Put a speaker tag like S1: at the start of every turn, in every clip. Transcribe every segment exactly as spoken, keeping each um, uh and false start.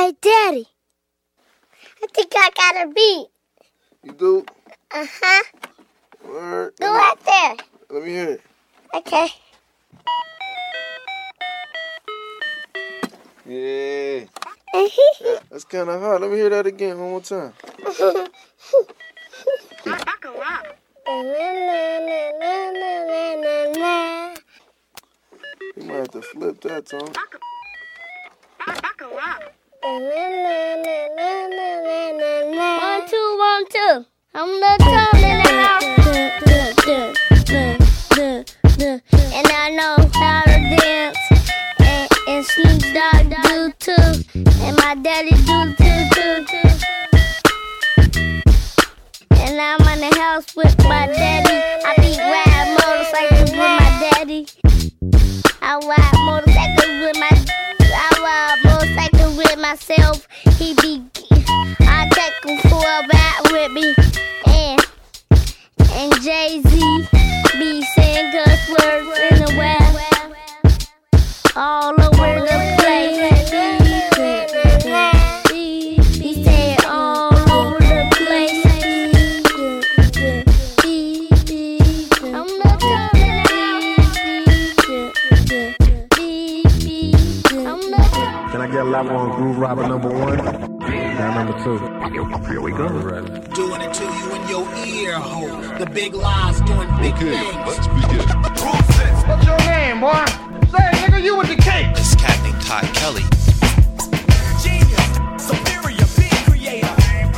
S1: Hey, Daddy. I think I got a beat.
S2: You do?
S1: Uh-huh.
S2: Word.
S1: Go right there.
S2: Let me hear it.
S1: Okay.
S2: Yeah. Yeah, that's kind of hard. Let me hear that again one more time. You might have to flip that, Tom.
S1: One, two, one, two. I'm the Tom in the house. And I know how to dance. And, and Snoop Dogg do too. And my daddy do too, too, too. And I'm in the house with my daddy. I be riding motorcycles with my daddy. I ride motorcycles with my I ride motorcycles with myself. He be I take him for a ride with me. And and Jay-Z be saying cuss words in the West. All over the place. He said all over the place. I'm the top I'm the
S3: Can I get a level on Groove Robber number one? Now number two. Here we go.
S4: Doing it to you in your ear hole. The big lies doing big
S5: okay,
S4: things.
S5: Let's begin.
S6: What's your name, boy? Say, nigga, you with the cake.
S7: It's Captain Todd Kelly.
S4: Genius, superior, beat creator.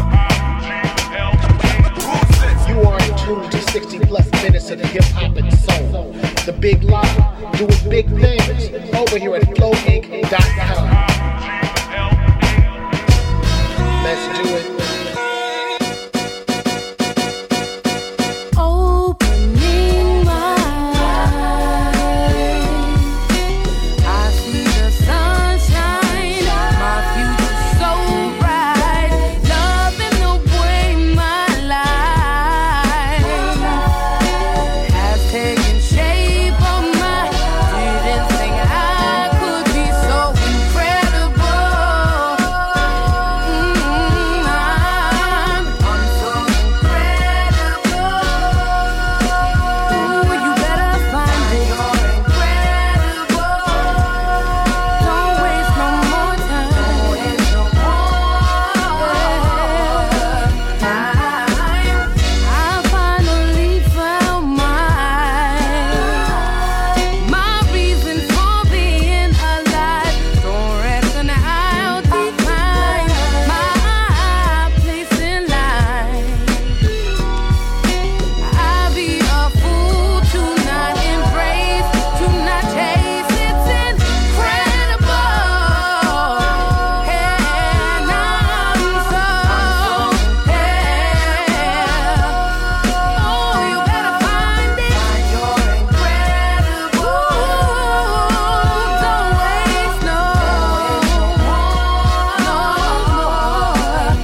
S8: You are in tune to sixty plus minutes of hip hop and soul. The Big Lie, doing big things over here at flow inc dot com. Let's do it.
S9: Opening my eyes, I see the sunshine. My future's so bright. Loving the way my life has taken shape of mine. Didn't think I could be so incredible. Mm, I'm, I'm so incredible. Ooh, you better find it. You're incredible. Don't waste no more time. Don't waste no more time. I finally found my my reason for being alive. Don't reckon I'll decline my place in line. I'd be a fool to not embrace, to not chase. It's incredible, and I'm so oh, you better find it. You're incredible. Don't waste no more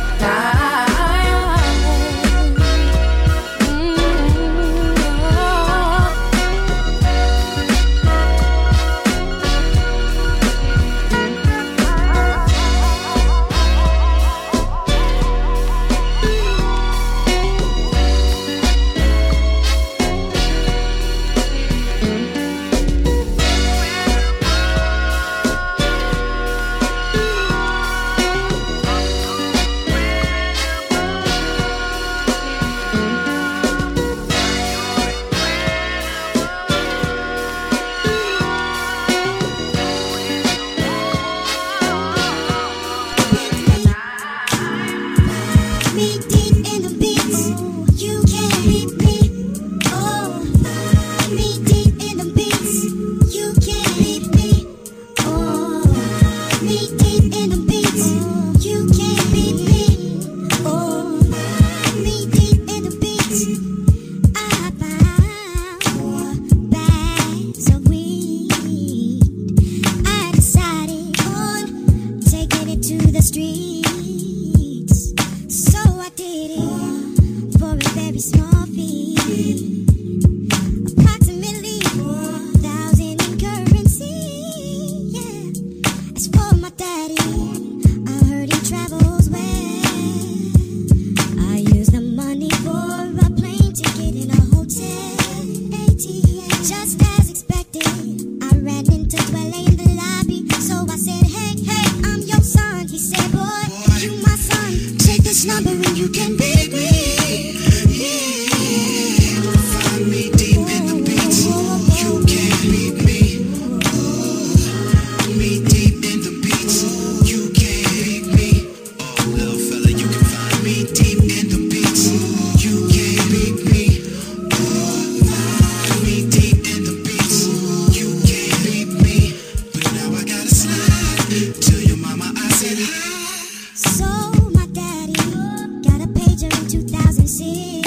S10: Me deep in the beats, you can't beat me. Oh, me deep in the beats, you can't beat me. Oh, me deep in the beats, you can't beat me. Oh, me deep in the beats, I found four bags of weed. I decided on taking it to the street. So I did it for a very small fee, approximately four thousand in currency. Yeah, as for my daddy, I heard this number and you can beat me. Find me deep in the beats. You can't beat me. Me deep in the beats. You can't beat me. Oh, little fella, you can find me deep in the beats. You can't beat me. Find me deep in the beats. You can't beat me. But now I gotta slide. Tell your mama I said hi. So my daddy got a pager in two thousand six.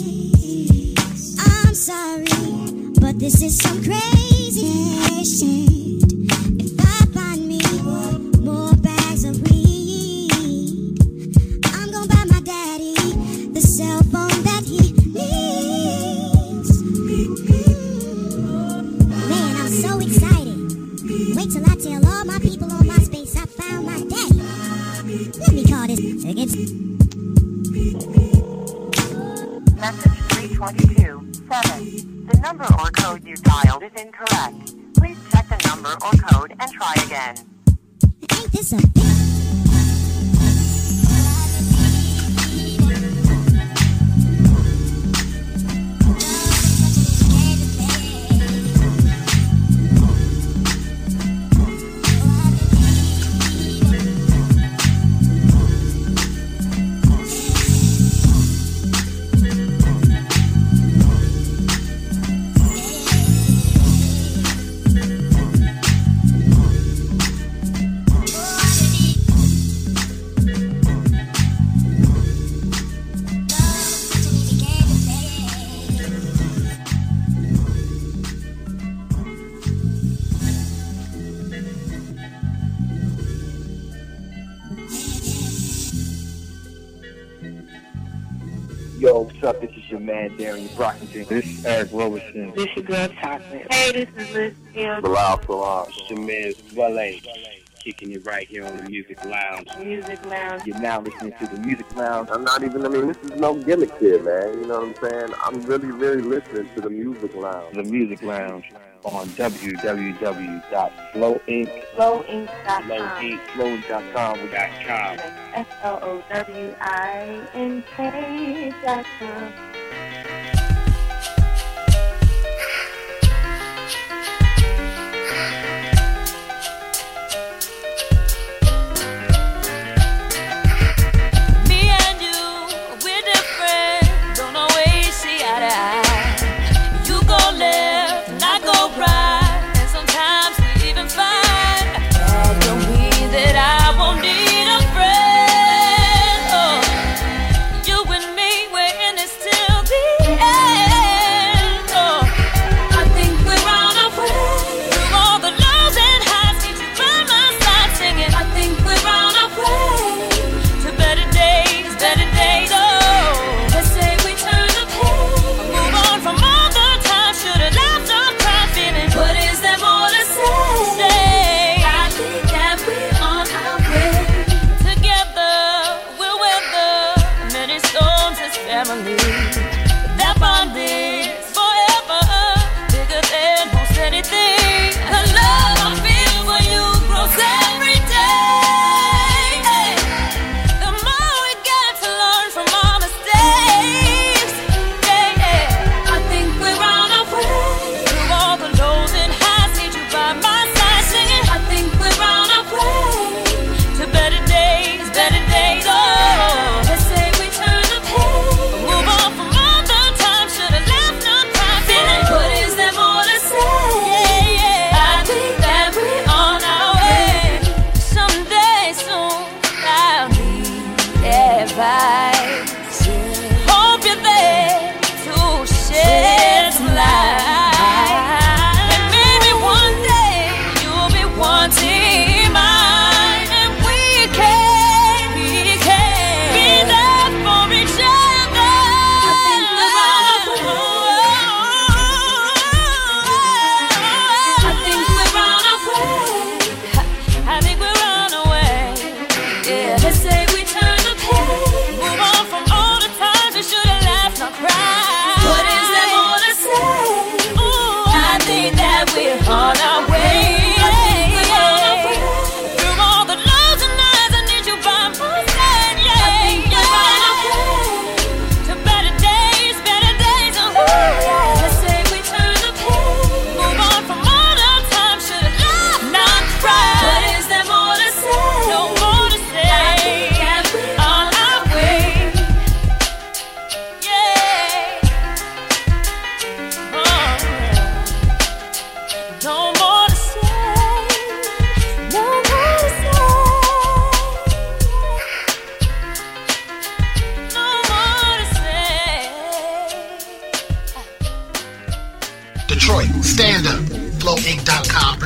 S10: I'm sorry, but this is some crazy shit. If I find me more bags of weed, I'm gonna buy my daddy the cell phone that he needs. Man, I'm so excited. Wait till I tell all my people on MySpace I found my daddy. Let me call this against.
S5: Message three twenty-two seven. The number or code you dialed is incorrect. Please check the number or code and try again.
S10: Ain't this a bitch?
S7: Yo, what's up? This is your man, Darian Brockington. This is Eric Robertson.
S11: This is your girl, Chocolate. Hey, this is Liz Field.
S7: Bilal Salam. It's your man, Wale. Kicking it right here on the Music Lounge.
S11: Music Lounge.
S7: You're now listening to the Music Lounge.
S12: I'm not even, I mean, this is no gimmick here, man. You know what I'm saying? I'm really, really listening to the Music Lounge.
S7: The Music Lounge on w w w dot flow inc
S11: flow inc dot com.
S7: flow inc dot com. We got com.
S11: F L O W I N K dot com.
S9: Still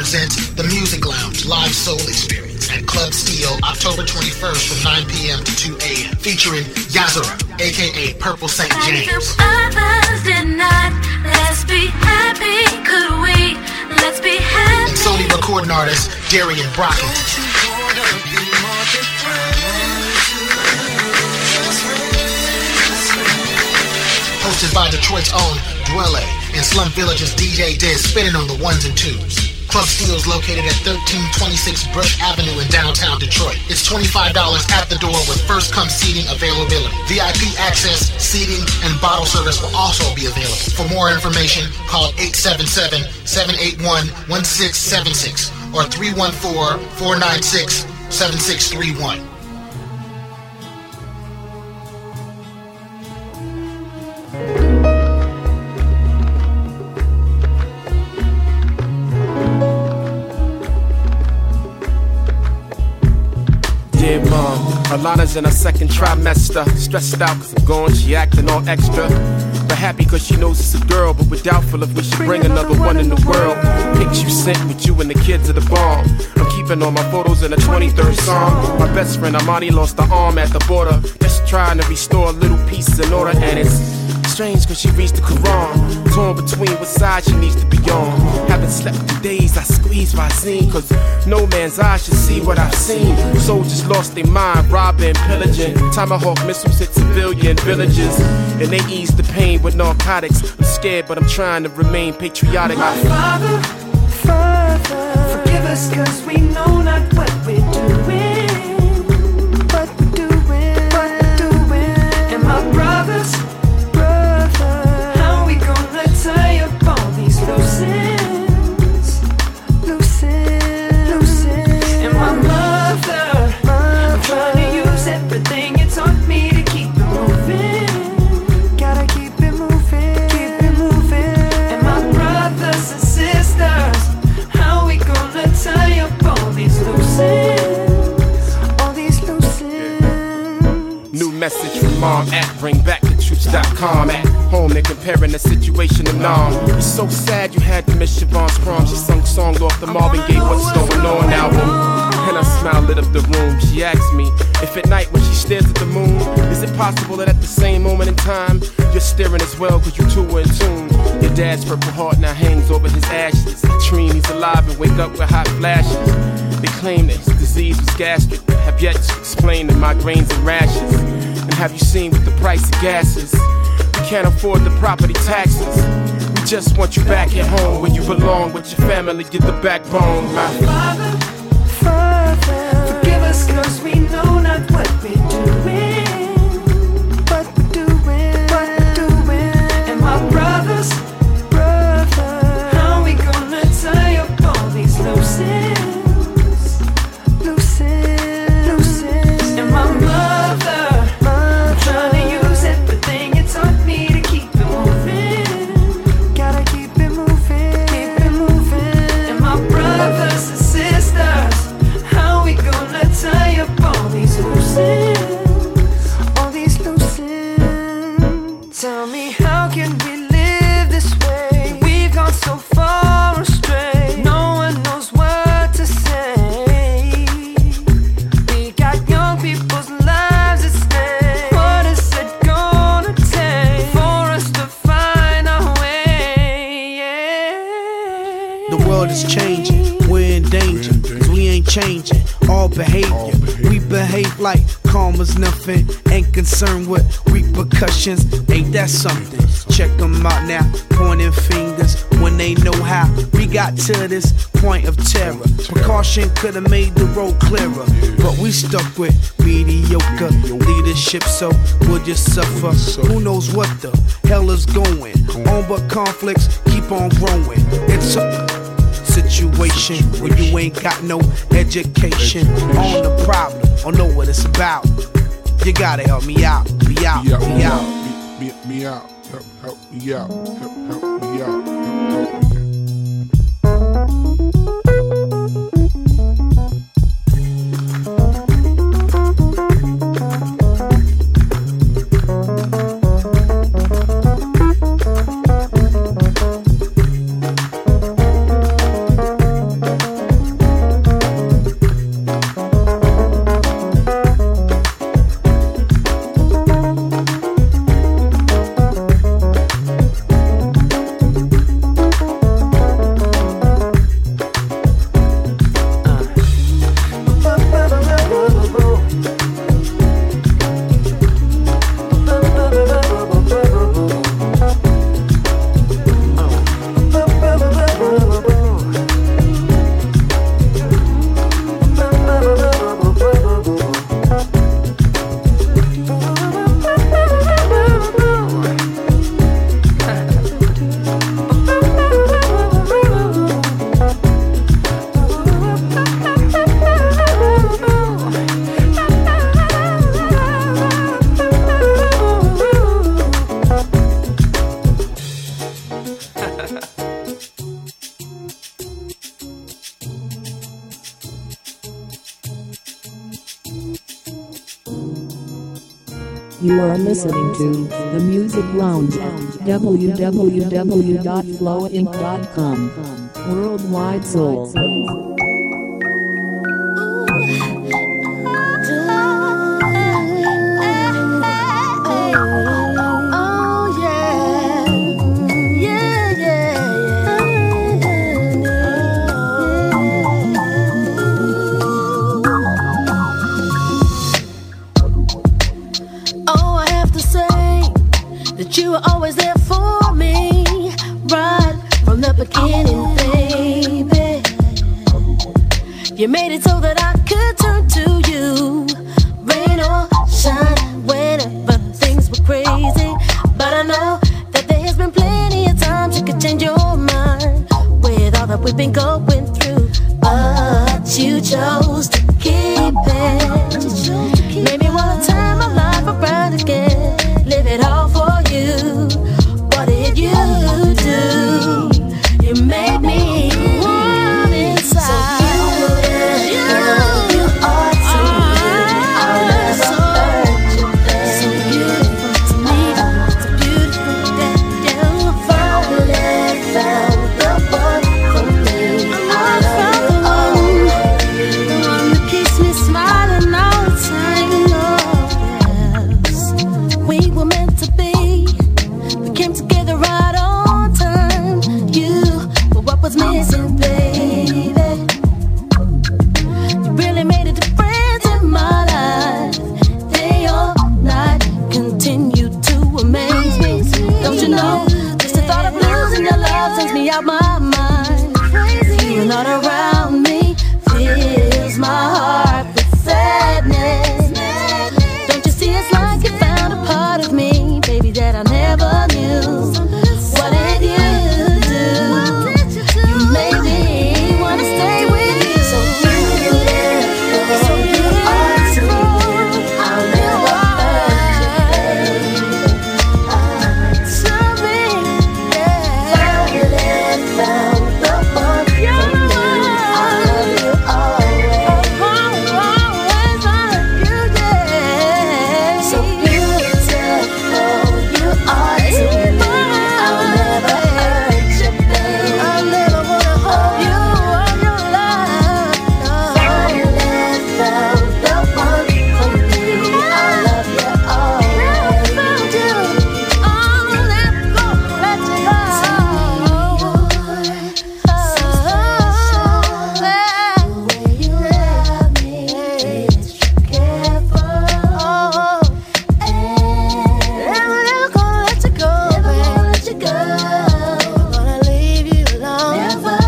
S8: presents The Music Lounge Live Soul Experience at Club Steel, October twenty-first from nine p.m. to two a.m. featuring Yazara, aka Purple Saint James.
S9: Others did not. Let's be happy, could we? Let's be happy.
S8: And Sony recording artist Darian Brockington. Hosted by Detroit's own Dwelle and Slum Village's D J Diz, spinning on the ones and twos. Club Steel is located at thirteen twenty-six Brush Avenue in downtown Detroit. It's twenty-five dollars at the door with first-come seating availability. V I P access, seating, and bottle service will also be available. For more information, call eight seven seven, seven eight one, one six seven six or three one four, four nine six, seven six three one.
S3: Dear mom, Alana's in her second trimester. Stressed out cause I'm gone, she acting all extra. But happy cause she knows it's a girl. But we're doubtful if we should bring another one in the world. Pics you sent with you and the kids are the bomb. I'm keeping all my photos in the twenty-third song. My best friend Amani lost her arm at the border. Just trying to restore little pieces in order. And it's strange cause she reads the Quran. Torn between what side she needs to be on. Haven't slept in days, I squeeze my zine. Cause no man's eye should see what I've seen. Soldiers lost their mind, robbing, pillaging. Tomahawk missiles hit civilian villages. And they ease the pain with narcotics. I'm scared but I'm trying to remain patriotic.
S9: My Father, Father, forgive us cause we know not what we're doing. What we're doing, what we're doing. And my brothers, tie up all these loose ends, loose ends, loose ends. And my mother, mother, I'm trying to use everything you taught me to keep it moving. Gotta keep it moving, keep it moving. And my brothers and sisters, how we gonna tie up all these loose ends, all these loose ends.
S3: New message from mom at bring back the troops dot com. At home they're comparing the situation to Nam. It's so sad you had to miss Siobhan's prom. She sung songs off the Marvin Gaye What's Going On album. And her smile lit up the room. She asked me if at night when she stares at the moon, is it possible that at the same moment in time you're staring as well cause you two were in tune. Your dad's purple heart now hangs over his ashes. I dream he's alive and wake up with hot flashes. They claim that his disease was gastric, but have yet to explain the migraines and rashes. And have you seen with the price of gases? We can't afford the property taxes. We just want you back at home where you belong with your family, get the backbone. My
S9: Father, Father, forgive us cause we know not what we're doing. What we're doing, what we're doing. And my brothers, brother, how we gonna tie up all these loose ends, loose ends, loose ends. And my mother, mother, I'm trying to use everything you taught me to keep it moving. Gotta keep it moving, keep it moving. And my brothers and sisters, how we gonna tie up all these loose ends, all these loose ends. Tell me how can we live this way? We've gone so far astray. No one knows what to say. We got young people's lives at stake. What is it gonna take for us to find our way? Yeah.
S13: The world is changing, we're in danger, cause we ain't changing all behavior. We behave like karma's nothing, ain't concerned with repercussions. Ain't that something? Check them out now, pointing fingers when they know how we got to this point of terror. Precaution could've made the road clearer, but we stuck with mediocre leadership, so we'll just suffer. Who knows what the hell is going on, but conflicts keep on growing. It's a situation where you ain't got no education on the problem or know what it's about. You gotta help me out, me out, me out, me out,
S14: me, me out, help, help me out, help, help me out, help, help me.
S15: You are listening to The Music Lounge at w w w dot flow inc dot com. Worldwide Soul.
S16: You were always there for me, right from the beginning, baby. You made it so that I could turn to you, rain or shine, whenever things were crazy. But I know that there has been plenty of times you could change your mind with all that we've been going through. But you chose to keep it, made me wanna turn my life around again, live it all for you. What did you do? You made me warm inside. So beautiful, you are to me. I'll never hurt you, baby. So beautiful to me, so beautiful that you finally found the one for me. I love you always, the one that keeps me smiling all the time. Oh, yes, we were meant to be. Came together right on time. You were what was missing, baby. You really made a difference in my life. Day or night, continue to amaze me. Don't you know? Just the thought of losing your love sends me out my mind. You're not around me, fills my heart with sadness. Don't you see it's like you found a part of me, baby, that I never knew. What did you do? You made me wanna stay with you. So beautiful, so you are to me. I'll never hurt you, baby. To me, yeah. Finally found the one for me. I love you always. Always love you, yeah. So beautiful, you are to me. I'll never hurt you, baby. I'll never wanna hold you on your love. Finally found the one for me. I love you always. Found you. I'll never go, let you go. So special, the way you love me, extra careful. Never, never gonna let you go, never gonna let you go. Never gonna leave you alone, never.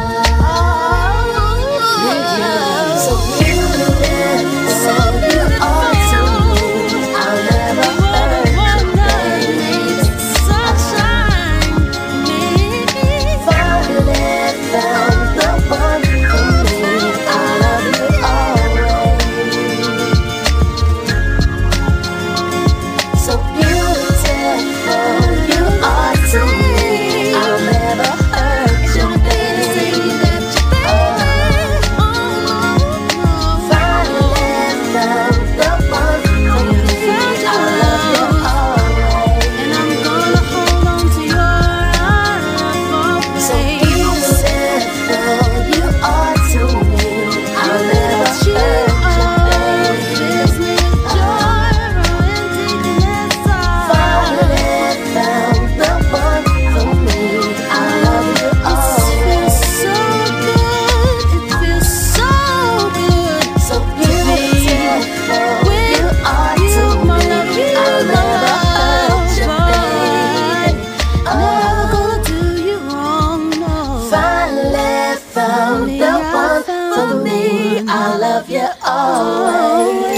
S16: So beautiful, so beautiful to me. I'll never hurt you, baby. Sunshine, me. Finally found the one for me. I love you always. So beautiful, you are to me. I'll never hurt you, baby. Finally found the one for me. I love you always, and I'm gonna hold on to your love. So beautiful, you are to me. I'll never hurt you, baby. Fills me with joy, running deep inside. Finally found the one for me. I love you always. It feels so good. It feels so good. So beautiful, you are to me. I'll never hurt you, baby. I'm never gonna do you wrong, no. Finally found the one for me. I love you always.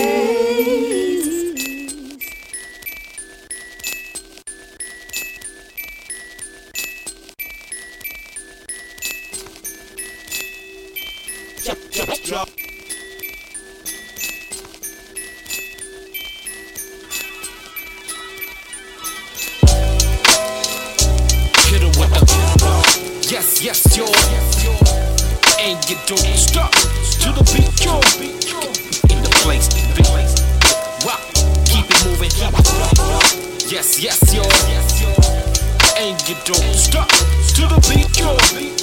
S3: Hit 'em with the yes, yes, yo. And you don't stop to the beat, yo. In the place to be. Wow, keep it moving. Yes, yes, yo. And you don't stop to the beat, yo.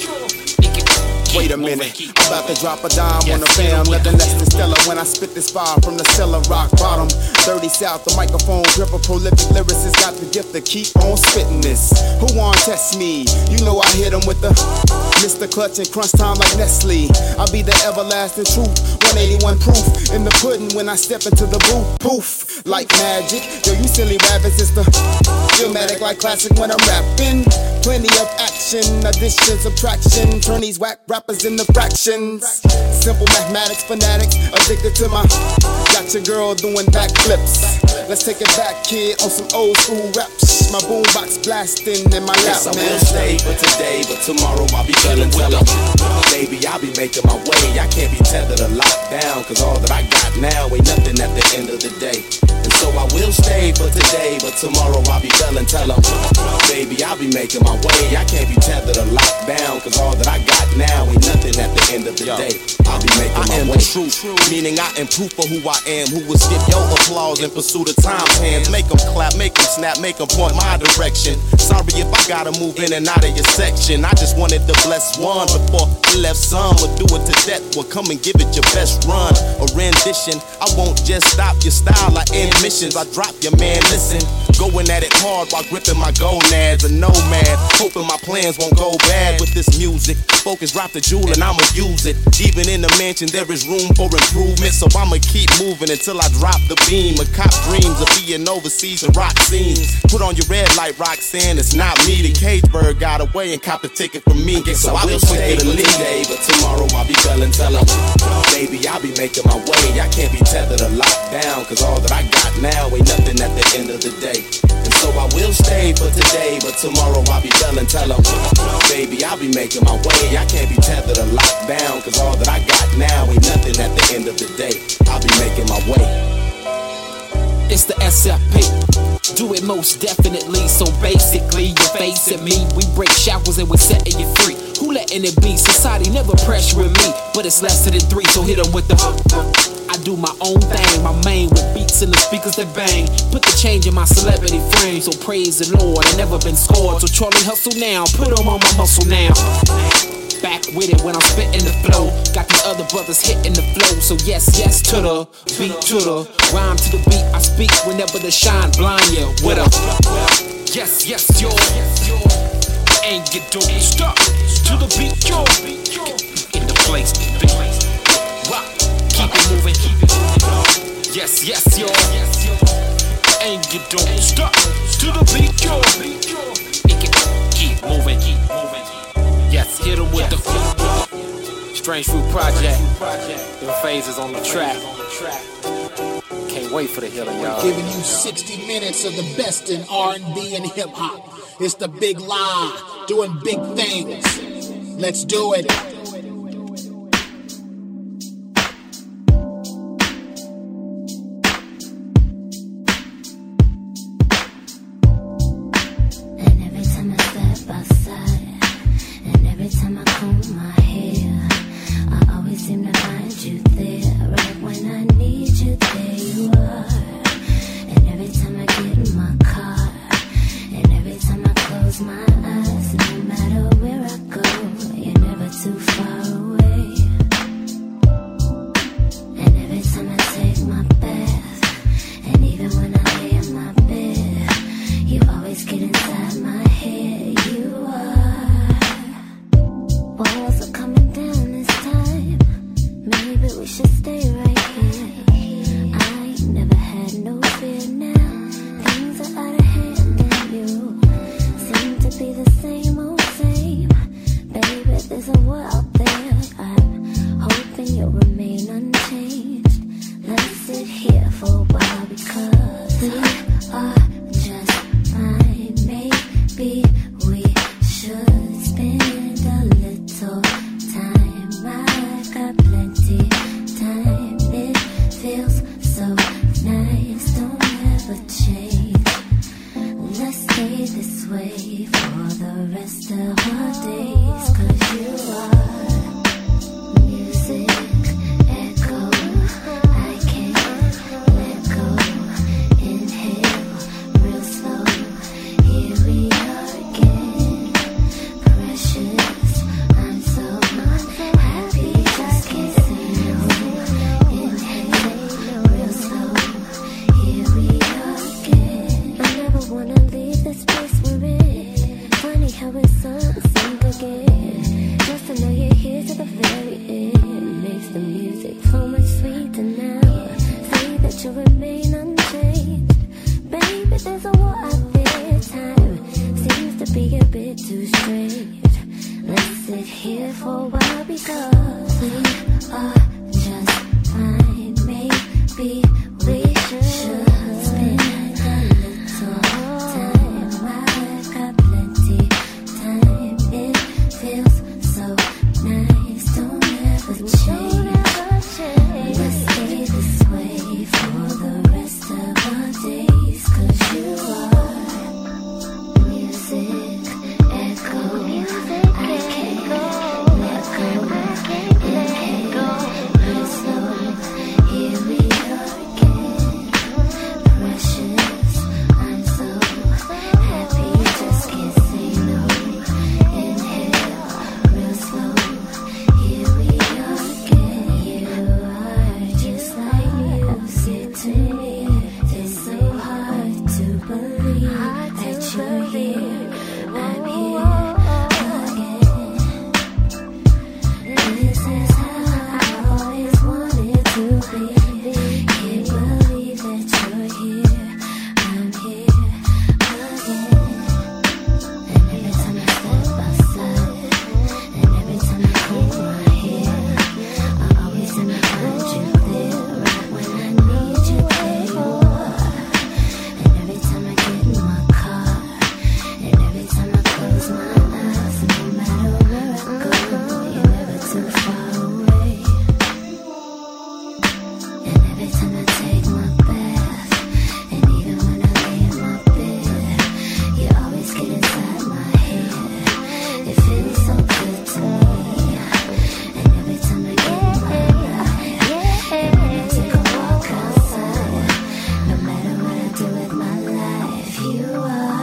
S17: Wait a minute, I'm about to drop a dime on the fam. Nothing less than stellar when I spit this fire from the cellar, rock bottom. Dirty South, the microphone gripper, prolific lyricist, got the gift to keep on spitting this. Who want test me? You know I hit him with the Mister Clutch and crunch time like Nestle. I'll be the everlasting truth, one eighty-one proof in the pudding when I step into the booth. Poof, like magic. Yo, you silly rabbits, it's the dramatic like classic when I'm rapping. Plenty of action, addition, subtraction, turn these whack rappers into fractions. Simple mathematics, fanatics, addicted to my. Got your girl doing backflips. Let's take it back, kid, on some old school raps. My boombox blasting in my lap,
S18: yes, I
S17: man.
S18: will stay for today, but tomorrow I'll be feeling well. Baby, I'll be making my way. I can't be tethered or locked down, cause all that I got now ain't nothing at the end of the day. And so I will stay for today, but tomorrow I'll be telling, tell 'em, baby, I'll be making my way. I can't be tethered or locked down, cause all that I got now ain't nothing at the end of the day. I'll be making
S3: I
S18: my
S3: am
S18: way.
S3: the truth, meaning I am proof of who I am. Who will skip your applause in pursuit of time's hands? Make them clap, make them snap, make them point my direction. Sorry if I gotta move in and out of your section. I just wanted to bless one before I left. Some would do it to death. Well, come and give it your best run. A rendition. I won't just stop your style. I end missions. I drop your man. Listen, going at it hard while gripping my gonads. A nomad, hoping my plans won't go bad with this music. Focus, drop the jewel and I'ma use it. Even in the mansion, there is room for improvement. So I'ma keep moving until I drop the beam. A cop dreams of being overseas and rock scenes. Put on your red light, Roxanne. It's not me. The Cageberg got away and copped a ticket from me. So I will stay for today, but tomorrow I'll be telling, tell 'em, baby, I'll be making my way. I can't be tethered or locked down, cause all that I got now ain't nothing at the end of the day. And so I will stay for today, but tomorrow I'll be telling, tell 'em, baby, I'll be making my way. I can't be tethered or locked down, cause all that I got now ain't nothing at the end of the day. I'll be making my way.
S19: It's the S F P. Do it most definitely. So basically, you're facing me. We break showers and we're setting you free. Who letting it be? Society never pressuring me, but it's less than three, so hit 'em with the. I do my own thing, my main with beats and the speakers that bang. Put the change in my celebrity frame, so praise the Lord. I never been scored, so Charlie hustle now. Put 'em on my muscle now. Back with it when I'm spitting the flow. Got these other brothers hitting the flow. So yes, yes to the beat, to the rhyme, to the beat. I speak whenever the shine blind you with a yes, yes, yo. And you don't stop to the beat, yo. In the place, the place. Rock, keep it moving. Yes, yes, yo. And you don't stop to the beat, yo. Keep moving, keep moving. Yes, hit 'em with the Strange Fruit Project. Them phases on the track. Can't wait for the healing, y'all.
S8: Giving you sixty minutes of the best in R and B and hip hop. It's the Big Lie, doing big things. Let's do it.
S10: Slow there's a war out there. Time seems to be a bit too strange. Let's sit here for a while because we are just fine. Maybe we should spend a little time. I've got plenty time. It feels so nice. Don't ever change. Let's stay this way for the rest of our days. Cause you are music, echo. I can't let go. Inhale, real slow. Here we are again. Precious, I'm so happy. Just can't say no. Inhale, real slow. Here we are again. You are just like music to me. It's so hard to believe that you're here. I'm here again. This is how I always wanted to be. Can't believe that you're here. I'm here again. And every time I step outside, and every time I comb my hair, I always seem to find you there. Right when I need you, there you are. And every time I get in my car, and every time I close my eyes, no matter where I go, you're never too far away. And every time I take my bath, and even when I lay in my bed, you always get inside my head. It feels so good to me. And every time I get in my ride, and when I take a walk outside, no matter what I do with my life, you are.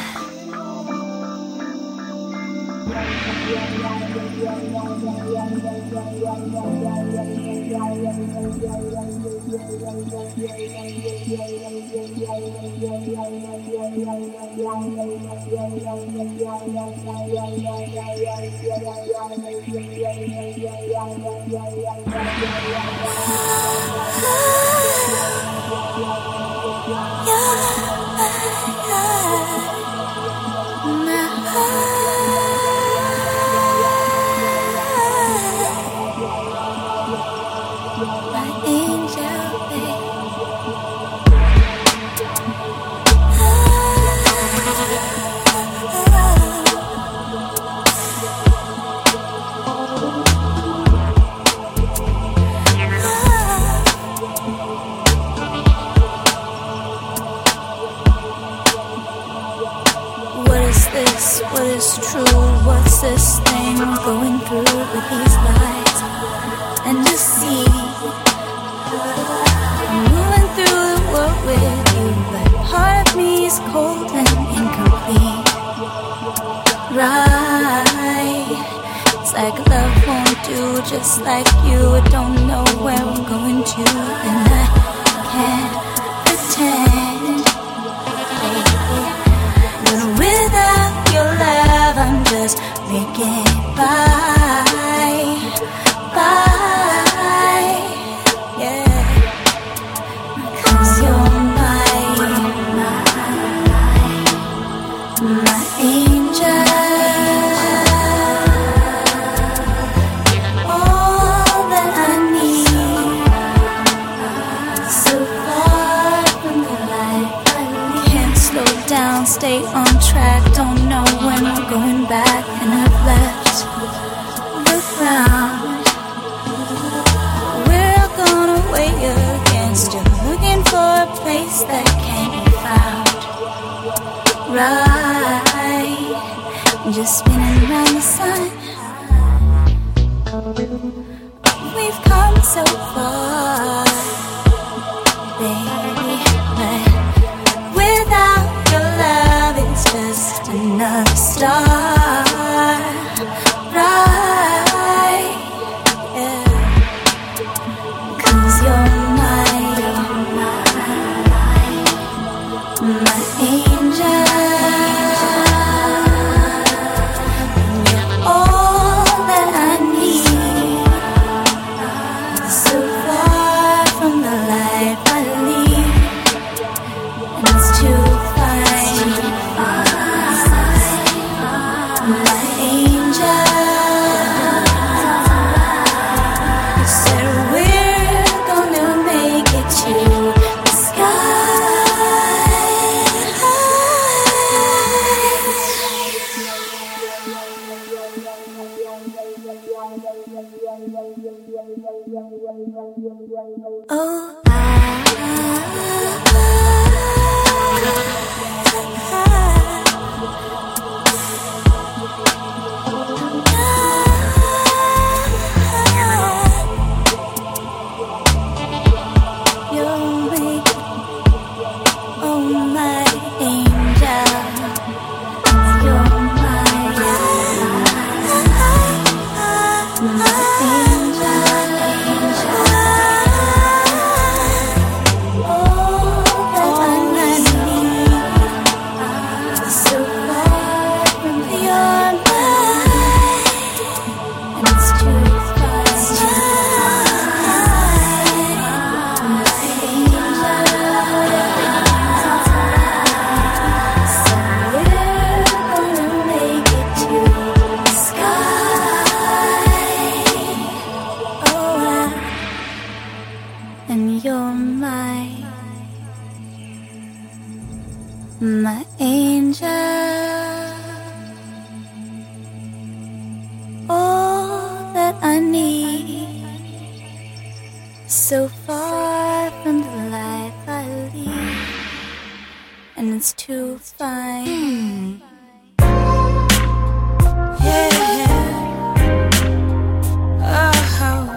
S10: My angel, babe. What is this? What is true? What's this thing we're going through with these lies and deceit? I'm moving through the world with you, but part of me is cold and incomplete. Right? It's like love won't do, just like you. I don't know where I'm going to, and I can't pretend. But without your love, I'm just making it by, by, yeah. 'Cause you're my, my, my angel. All that I need. So far from the light I lead. Can't slow down, stay on track. Don't know when we're going back, and I've left the ground. We're all gone away again, still looking for a place that can't be found. Right, just spinning around the sun. We've come so far, baby, but without your love, it's just another star. Right, yeah. 'Cause you're my, my, my angel. You're all that I need. So far my angel, all that I need, so far from the life I lead, and it's too fine. Yeah. Oh.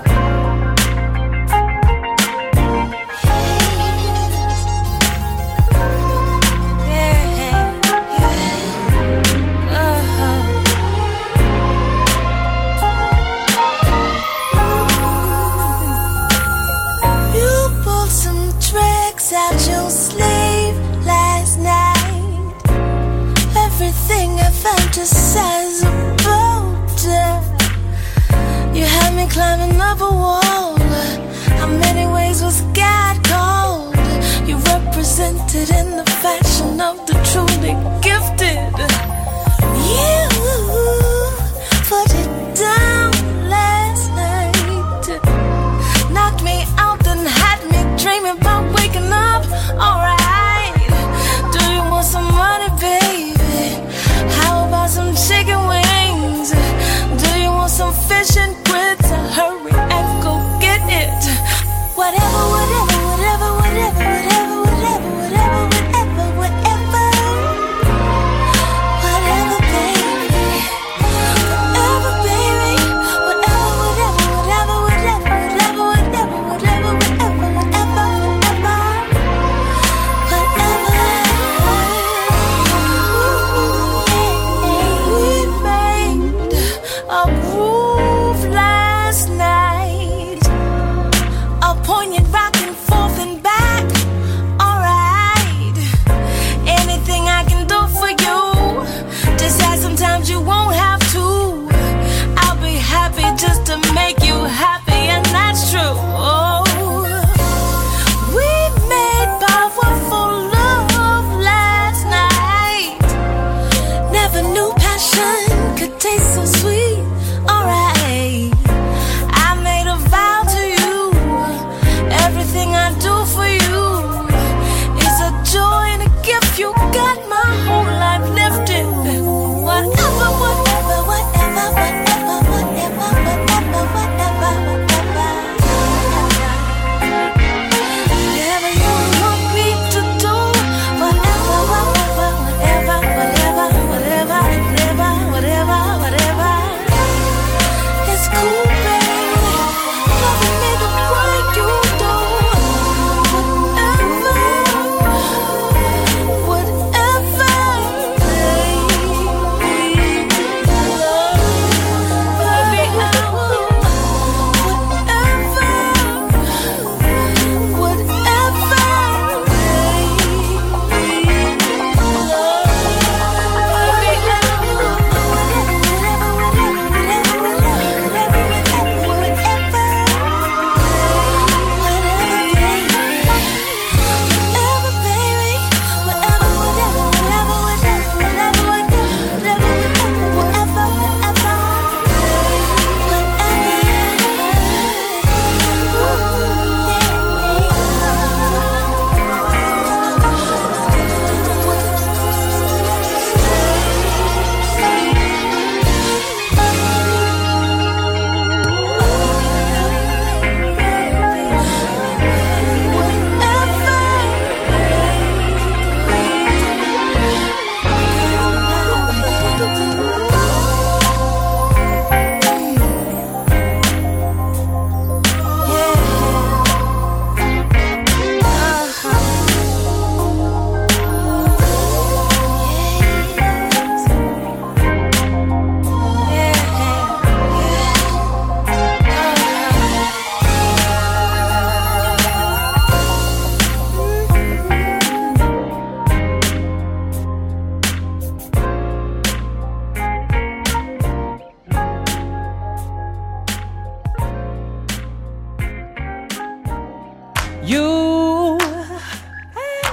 S9: Out your sleeve last night. Everything I fantasize about. You had me climbing up a wall. How many ways was God called? You represented in the fashion of the truly gifted. You put it down last night. Knocked me out and had me dreaming about waking up. Alright, do you want some money, baby? How about some chicken wings? Do you want some fish and grits? Hurry and go get it. Whatever, whatever, whatever, whatever, whatever, whatever, whatever, whatever, whatever.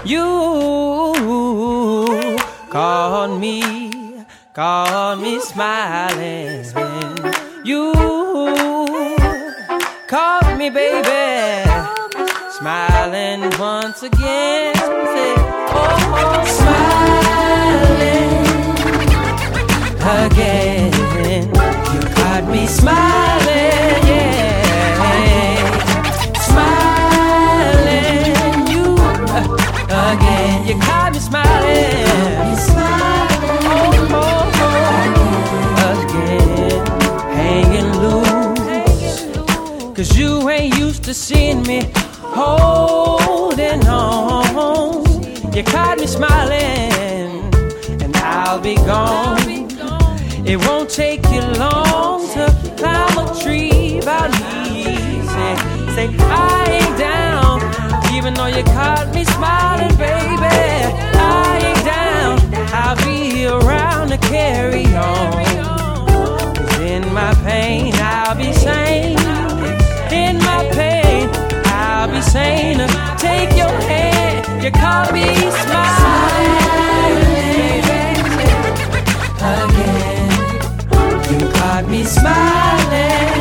S20: You caught me, caught me smiling. You caught me, baby, smiling once again. Say, oh, smiling again. You caught me smiling, yeah. Smiling, you again. You caught me smiling. Oh, oh, oh, again. Hanging loose. Cause you ain't used to seeing me holding on. You caught me smiling, and I'll be gone. It won't take you long to climb a tree about me. Say, say I ain't down, even though you caught me smiling, baby. I ain't down, I'll be around to carry on. Cause in my pain, I'll be sane. In my pain, I'll be sane. Take your hand, you caught me smiling, baby. Again. You caught me smiling,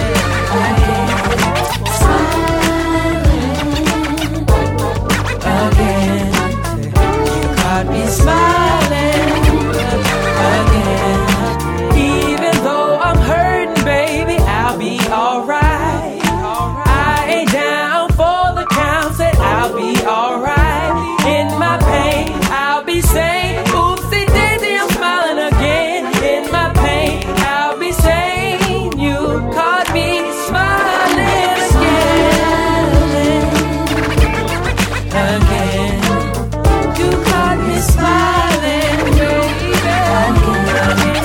S20: smiling again. You caught me smiling again. Even though I'm hurting, baby, I'll be alright. I ain't down for the count, said I'll be alright. In my pain, I'll be sane. Oopsie daisy, I'm smiling again. In my pain, I'll be sane. You caught me smiling again. Again. You caught me smiling, baby. Again.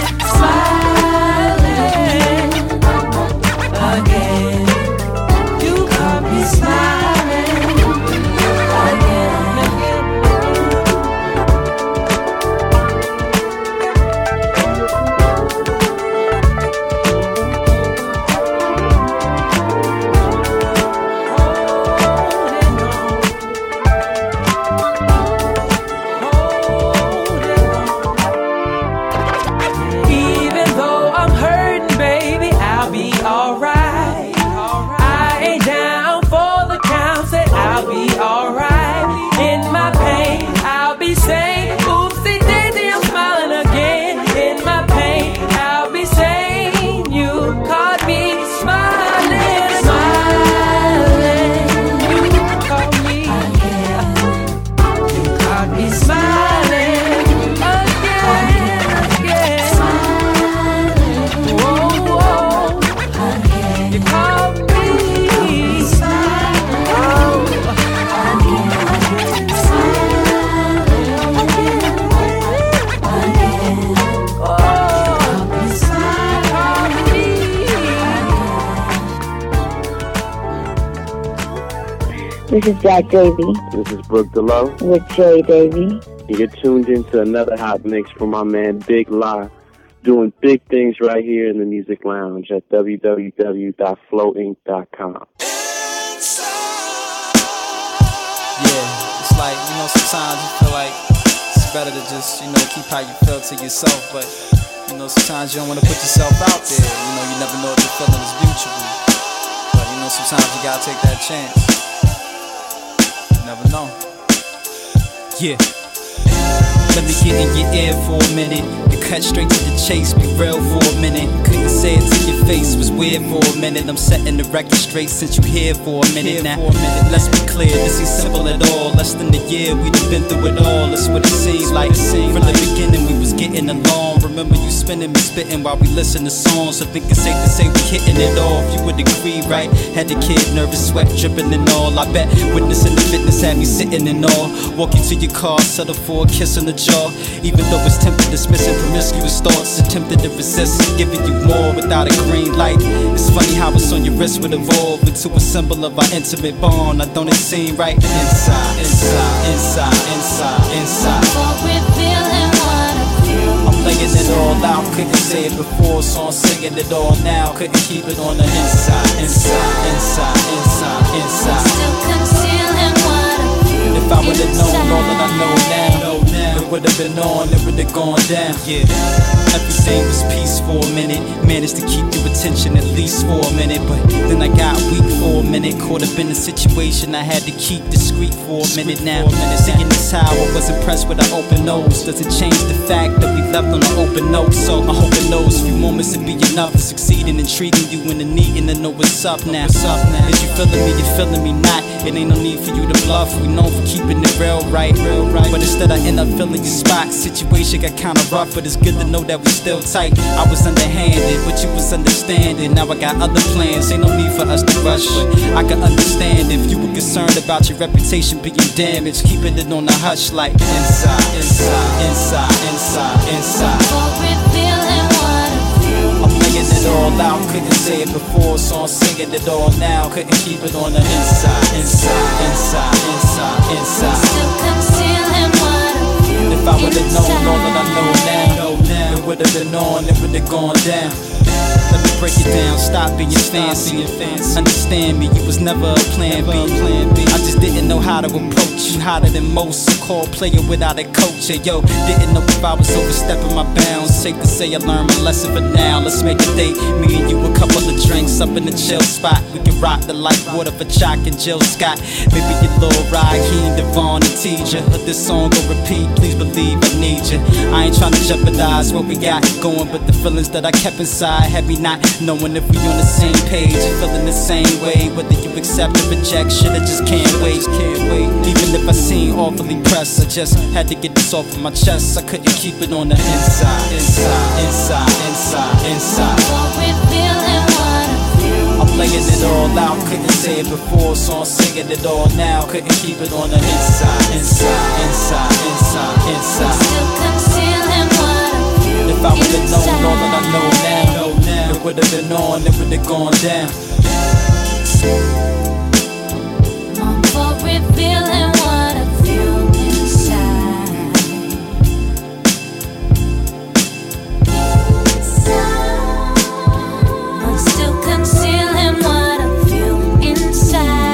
S20: Smiling again. You caught me smiling again. Even though I'm hurting, baby, I'll be alright. I ain't down for the count, said I'll be alright. In my pain, I'll be sane. Oopsie daisy, I'm smiling again. In my pain, I'll be sane. You caught me smiling, smiling. You caught me, you caught me smiling again, again. Whoa, whoa. You caught me smiling. Oh,
S11: This is Jack Davey
S12: This is Brooke DeLoe.
S11: with Jay Davey.
S12: You're tuned into another hot mix from my man Big La, doing big things right here in the Music Lounge at w w w dot flow inc dot com.
S19: Yeah, it's like, you know, sometimes you feel like it's better to just, you know, keep how you feel to yourself, but, you know, sometimes you don't want to put yourself out there. You know, you never know if the feeling is mutual. But, you know, sometimes you gotta take that chance. You never know. Yeah. Let me get in your ear for a minute and cut straight to the chase, be real for a minute. Couldn't say it to your face, was weird for a minute. I'm setting the record straight since you here for a minute now. Let's be clear, this ain't simple at all. Less than a year, we done been through it all. That's what it seems like. From the beginning, we was getting along. Remember you spinning me spitting while we listen to songs. So think it's safe to say we hitting it off. You would agree, right? Had the kid nervous, sweat dripping and all. I bet witnessing the fitness had me sitting in awe. Walk you to your car, settle for a kiss on the jaw. Even though it's tempted, dismissing promiscuous thoughts, attempted to resist, giving you more without a green light. It's funny how it's on your wrist would evolve into a symbol of our intimate bond. I don't it seem right? Inside, inside, inside, inside, inside.
S10: What we're feeling, what I feel.
S19: I'm laying it all out, couldn't say it before, so I'm singing it all now. Couldn't keep it on the inside, inside, inside, inside, inside.
S10: Still concealing what I feel.
S19: It If I would've known all that I know now, it would've been on, it would've gone down. Yeah. Everything was peace for a minute. Managed to keep your attention at least for a minute. But then I got weak for a minute. Caught up in a situation I had to keep discreet for a minute now. Seeing this how I was impressed with an open nose. Doesn't change the fact that we left on an open note. So I hope in those few moments would be enough to succeed in intriguing you in the need and to know what's up now. What's up now? Is you feeling me? You feeling me not? It ain't no need for you to bluff. We known for keeping it real right, real right. But instead I end up feeling your spot. Situation got kinda rough, but it's good to know that we still tight. I was underhanded, but you was understanding. Now I got other plans, ain't no need for us to rush. But I can understand if you were concerned about your reputation being damaged. Keeping it on the hush like inside, inside, inside, inside, inside. I'm laying it all out, couldn't say it before, so I'm singing it all now. Couldn't keep it on the inside, inside, inside, inside, inside. Still concealing what I feel. If I would've known all that I know now, it would've been on, it would've gone down. Let me break it down, stop being fancy. Understand me, you was never a plan B. I just didn't know how to approach you. Hotter than most, so-called player without a coach. Yeah, yo, didn't know if I was overstepping my bounds. Safe to say I learned my lesson, but now let's make a date. Me and you, a couple of drinks up in the chill spot. We can rock the light water for Jock and Jill Scott. Maybe your little Raheem, Devon, and Teacher. But this song gon' repeat, please believe I need you. I ain't tryna jeopardize what we got going, but the feelings that I kept inside had me not knowing if we on the same page, feeling the same way. Whether you accept or reject, shit, I just can't wait, can't wait. Even if I seem awfully pressed, I just had to get this off of my chest. I couldn't keep it on the inside, inside, inside, inside, inside. I'm laying it all out, couldn't say it before, so I'm singing it all now. Couldn't keep it on the inside, inside, inside, inside, inside. Still concealing what I feel. If I would've known all that I know now, it would've been on, it would've gone down.
S10: I'm for revealing what I feel inside. Inside. I'm still concealing what I feel inside.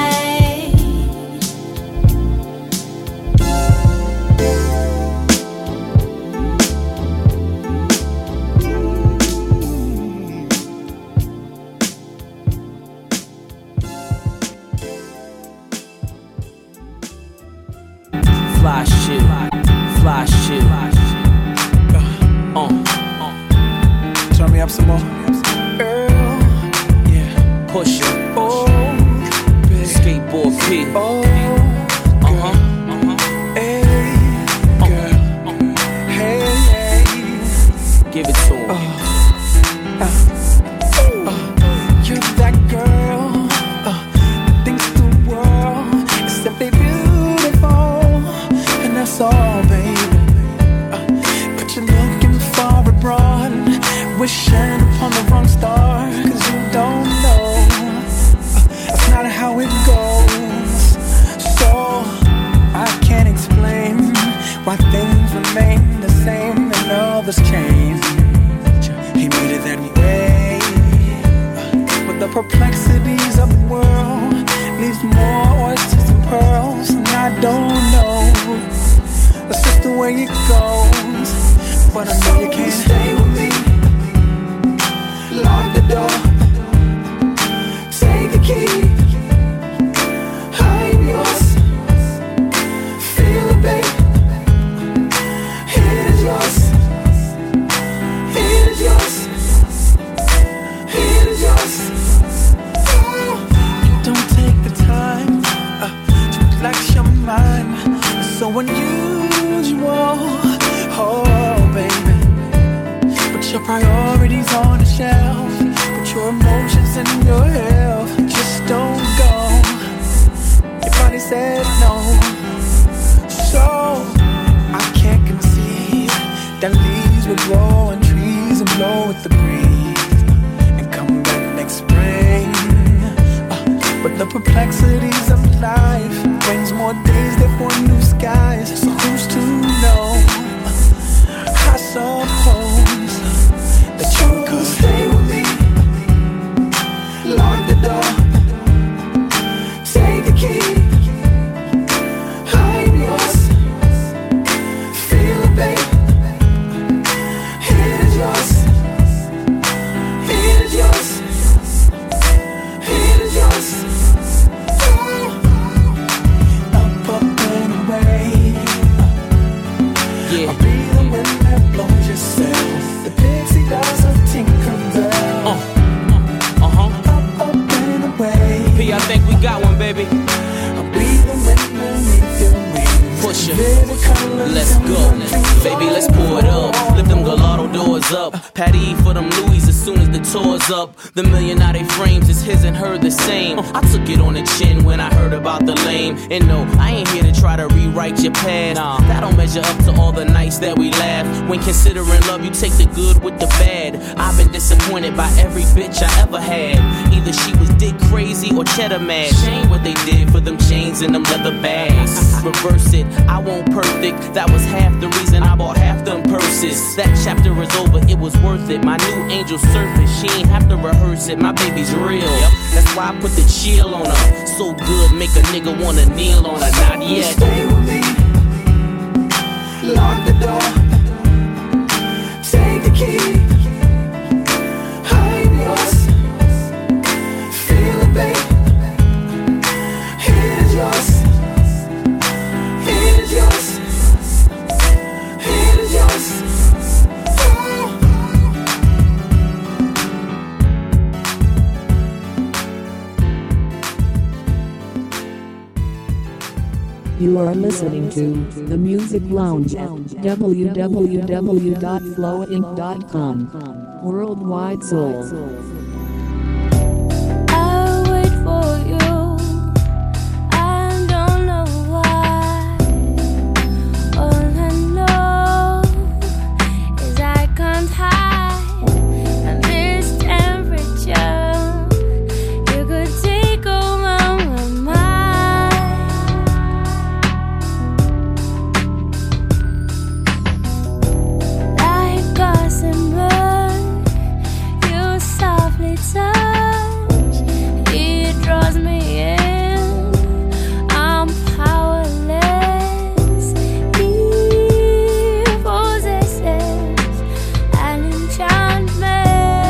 S19: Fly shit, fly shit. Uh, uh.
S9: Turn me up some more. Girl,
S19: yeah. Push it.
S9: Oh, baby.
S19: Skateboard P.
S9: Oh,
S19: uh huh, uh huh.
S9: Hey, girl. Hey, hey.
S19: Give it to him.
S9: Uh, uh, uh, you're that girl. Uh, thinks the world is simply beautiful. And that's all, baby. Uh, but you're looking far abroad, wishing upon the wrong star. Cause you don't know, uh, that's not how it goes. So I can't explain why things remain the same and others change. He made it that way. uh, But the perplexities of the world leaves more oysters and pearls. And I don't know, that's just the way it goes. But I know you can't stay with me. Lock the door. Take the key. I'm yours. Feel it, babe. It is yours. It is yours. It is yours. Oh, you don't take the time uh, to relax your mind. It's so unusual. Oh, baby. Put your priorities on the shelf. Put your emotions in your health. Just don't go. Your body said no. So I can't conceive that leaves will grow and trees will blow with the breeze and come back next spring. Uh, but the perplexities of life brings more days therefore new skies. So who's to know? I suppose that you could stay with me. Lock the door. Take the key.
S20: Yeah.
S9: I'll be the wind that blows your sails, the pixie dust of Tinkerbell.
S20: Uh, uh, uh-huh.
S9: Up, up and away.
S20: P, I think we got one, baby.
S9: I'll be the wind beneath your wings.
S20: Push it. Let's go. Baby, let's pour it up. Lift them gelato doors up. Patty for them Louis as soon as the tour's up. The millionaire frames is his and her the same. I took it on the chin when I heard about the lame. And no, I ain't here to try to rewrite your past. Nah, that don't measure up to all the nights that we laughed. When considering love, you take the good with the bad. I've been disappointed by every bitch I ever had. Either she was dick crazy or cheddar mad. Shame what they did for them chains and them leather bags. Reverse it, I won't perfect. That was half the reason I bought half them purses. That chapter is over, it was worth it. My new angel surfaced, she ain't have to rehearse it. My baby's real, that's why I put the chill on her. So good, make a nigga wanna kneel on her. Not yet.
S9: Stay with me. Lock the door. Take the key. I'm yours. Feel it, babe. It is yours. It is yours. It is yours.
S15: You are listening to The Music Lounge at w w w dot flow inc dot com. Worldwide Soul.
S10: I'll wait for you. I don't know why. All I know is I can't hide this temperature. You could take over my mind. Like gossamer, you softly touch. It draws me in. I'm powerless. He possesses an enchantment.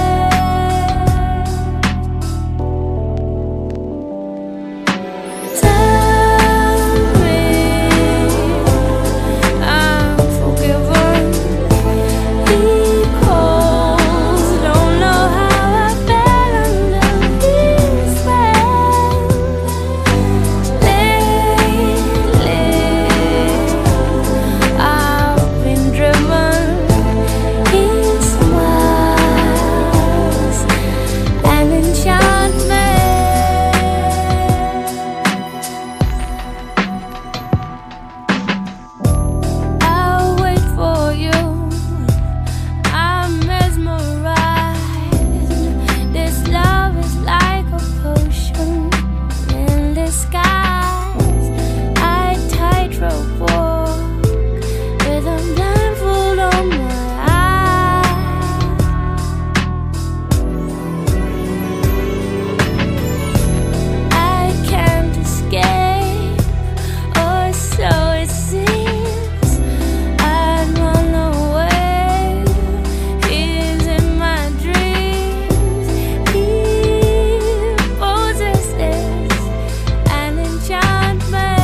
S10: Tell me I'm forgiven. He calls, don't know how I fell under his spell. Lately, I've been driven. He smiles, an enchantment. I'll wait for you. I'm mesmerized. This love is like a potion in disguise. I tightrope walk with a blindfold on my eyes. I can't escape, or so it seems. I'd run away. He's in my dreams. He possesses an enchantment.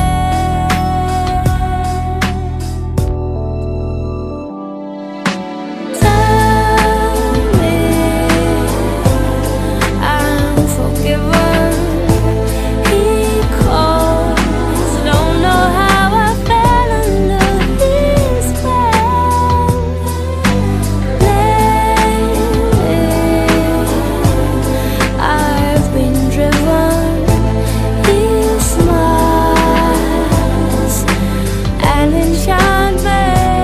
S10: Tell me I'm forgiven. He calls, don't know how I fell under his spell. Lately, I've been driven. He smiles, an enchantment.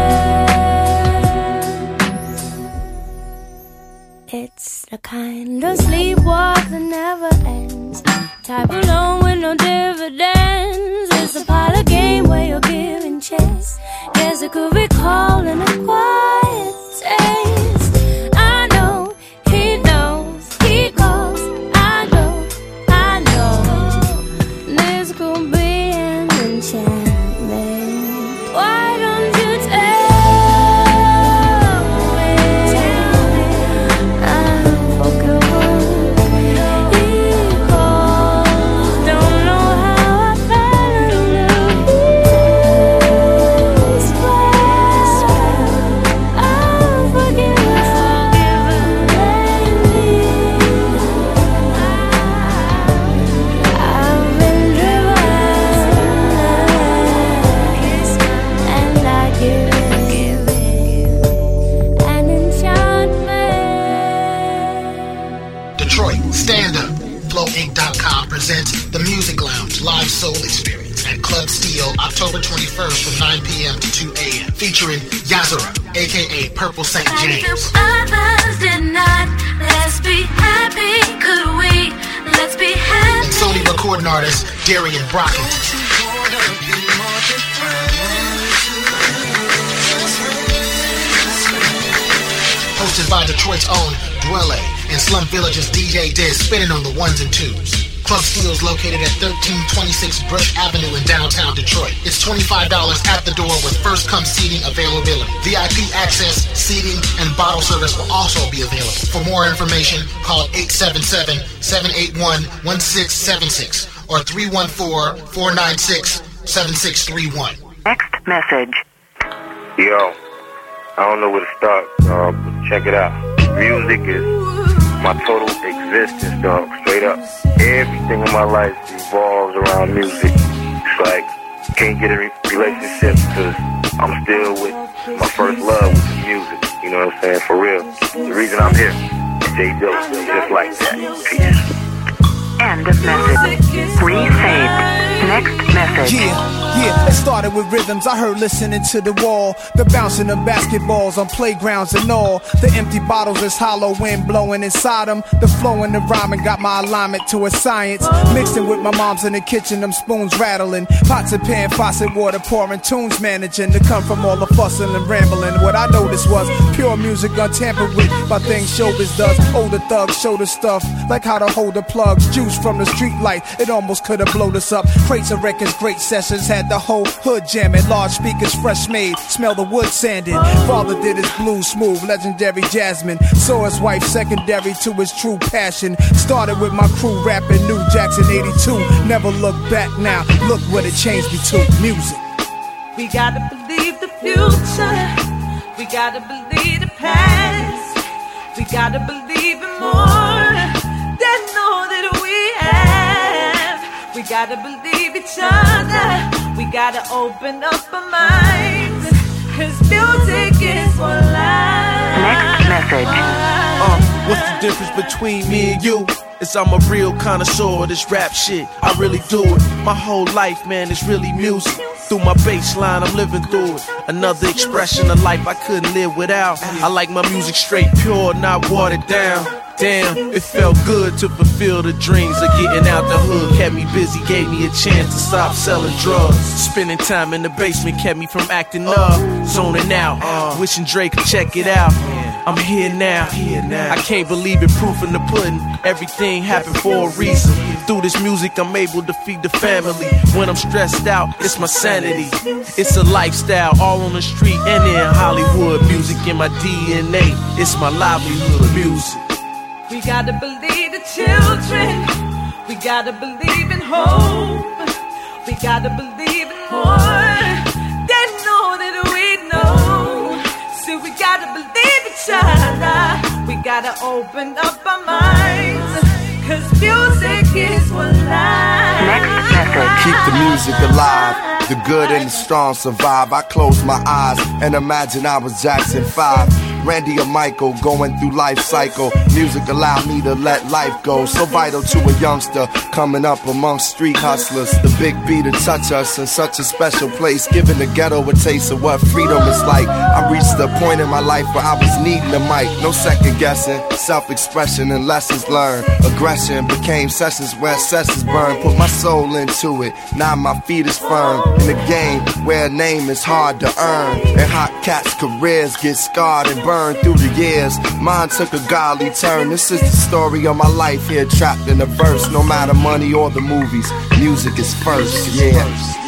S10: It's the kind of sleepwalk that never ends. Type alone with no dividends. It's a pile of game where you're giving chase. Guess it could be called an acquired taste. I know, he knows, he calls. I know, I know. This could be an enchantment. Why don't you tell me I'm forgiven? He calls, don't know how I fell under his spell.
S8: presents The Music Lounge Live Soul Experience at Club Steel, October twenty-first from nine p.m. to two a.m. featuring Yazara, aka Purple Saint James.
S10: Others did not. Let's be happy, could we? Let's be happy.
S8: And Sony recording artist Darian Brockington. Hosted by Detroit's own Dwelle and Slum Village's D J Diz spinning on the ones and twos. Club Steel is located at thirteen twenty-six Brush Avenue in downtown Detroit. It's twenty-five dollars at the door with first-come seating availability. V I P access, seating, and bottle service will also be available. For more information, call eight seven seven, seven eight one, one six seven six or three one four, four nine six, seven six three one.
S5: Next message.
S7: Yo, I don't know where to start, uh, but check it out. Music is my total existence, dog, straight up. Everything in my life revolves around music. It's like, can't get a re- relationship because I'm still with my first love, which is music. You know what I'm saying? For real. The reason I'm here, J. Dilla, just like that. Peace.
S5: End of message. Resaved. Next message.
S13: Yeah, yeah, it started with rhythms I heard listening to the wall. The bouncing of basketballs on playgrounds and all. The empty bottles is hollow wind blowing inside them. The flow and the rhyming got my alignment to a science. Mixing with my mom's in the kitchen, them spoons rattling. Pots and pan, faucet water pouring, tunes managing to come from all the fussing and rambling. What I noticed was pure music untampered with by things showbiz does. Older thugs show the stuff, like how to hold the plugs. Juice from the street light, it almost could have blown us up. Crates of records, great sessions, had the whole hood jamming. Large speakers, fresh made, smell the wood sanding. Father did his blues smooth, legendary Jasmine. Saw his wife secondary to his true passion. Started with my crew rapping New Jackson eighty-two. Never look back now, look what it changed me to. Music.
S9: We gotta believe the future. We gotta believe the past. We gotta believe in more than all that we have. We gotta believe each other. We gotta open up our minds. Cause music is one life.
S5: Next message.
S3: Uh, what's the difference between me and you? Is I'm a real connoisseur of this rap shit. I really do it. My whole life, man, is really music. Through my bass line, I'm living through it. Another expression of life I couldn't live without. I like my music straight, pure, not watered down. Damn, it felt good to fulfill the dreams of getting out the hood. Kept me busy, gave me a chance to stop selling drugs. Spending time in the basement kept me from acting up. Zoning out, wishing Drake could check it out. I'm here now, I can't believe it, proof in the pudding. Everything happened for a reason. Through this music I'm able to feed the family. When I'm stressed out, it's my sanity. It's a lifestyle, all on the street and in Hollywood. Music in my D N A, it's my livelihood, music.
S9: We gotta believe the children. We gotta believe in hope. We gotta believe in more than all that we know. So we gotta believe each other. We gotta open up our minds. Cause music is one life.
S5: Next message.
S21: Keep the music alive. The good and the strong survive. I close my eyes and imagine I was Jackson five. Randy or Michael going through life cycle. Music allowed me to let life go. So vital to a youngster coming up amongst street hustlers. The big beat to touch us in such a special place. Giving the ghetto a taste of what freedom is like. I reached the point in my life where I was needing a mic. No second guessing, self-expression and lessons learned. Aggression became sessions where sessions burn. Put my soul into it, now my feet is firm. In a game where a name is hard to earn. And hot cats' careers get scarred and burned through the years. Mine took a godly turn. This is the story of my life here, trapped in a verse. No matter money or the movies, music is first, yeah.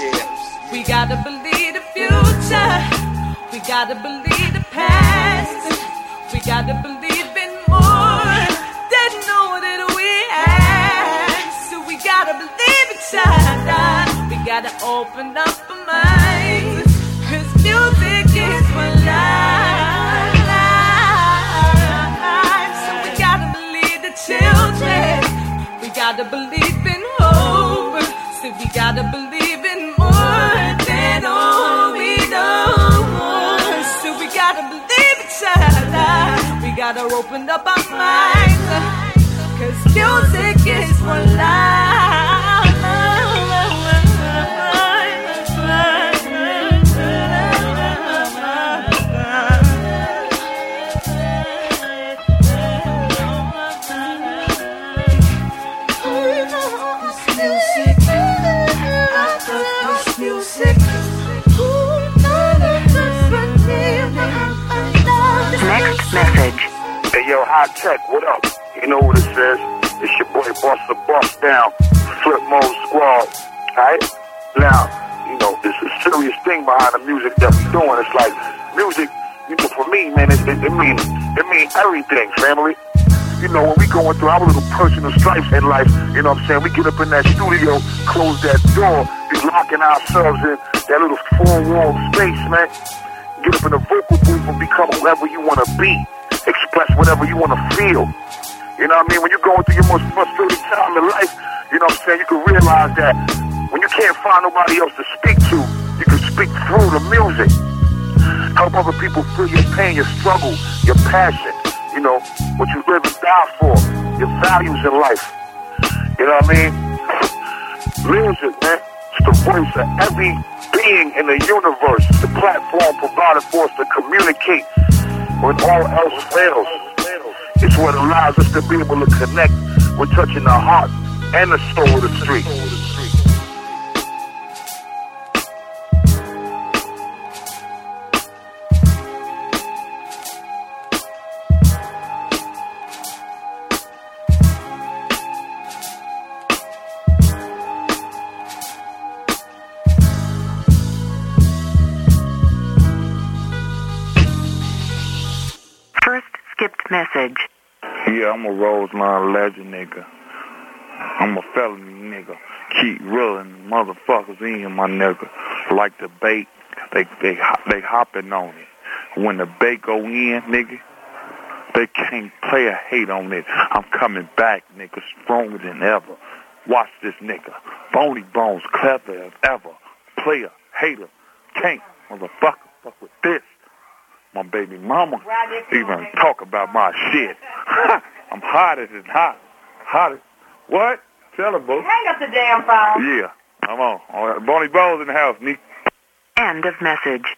S9: We gotta believe the future. We gotta believe the past. We gotta believe in more than all that we have. So we gotta believe each other. We gotta open up our minds. Cause music is one life. Children, we gotta believe in hope. So we gotta believe in more than all we know. So we gotta believe each other. We gotta open up our minds. Cause music is one life.
S7: High Tech, what up? You know what it says. It's your boy Busta Bust Down, Flip Mode Squad. Alright? Now, you know, there's a serious thing behind the music that we're doing. It's like, music, you know, for me, man, it, it, it means it mean everything, family. You know, when we going through our little personal stripes in life, you know what I'm saying, we get up in that studio, close that door, be locking ourselves in that little four-wall space, man. Get up in the vocal booth and become whoever you want to be. Express whatever you want to feel. You know what I mean? When you're going through your most frustrating time in life, you know what I'm saying, you can realize that when you can't find nobody else to speak to, you can speak through the music. Help other people feel your pain, your struggle, your passion, you know, what you live and die for, your values in life. You know what I mean? Music, man, it's the voice of every being in the universe. It's the platform provided for us to communicate when all else fails. It's what allows us to be able to connect with touching the heart and the soul of the street.
S5: Message.
S2: Yeah, I'm a Roseline legend, nigga. I'm a felony, nigga. Keep reeling motherfuckers in, my nigga. Like the bait, they they they hopping on it. When the bait go in, nigga, they can't play a hate on it. I'm coming back, nigga, stronger than ever. Watch this nigga. Bony Bones, clever as ever. Player, hater, can't, motherfucker, fuck with this. My baby mama even talk about my shit. I'm hot as it's hot. Hot as... What? Tell her, boo.
S5: Hang up the damn phone.
S2: Yeah, I'm on. All right. Bonnie Bones in the house, Nick.
S5: End of message.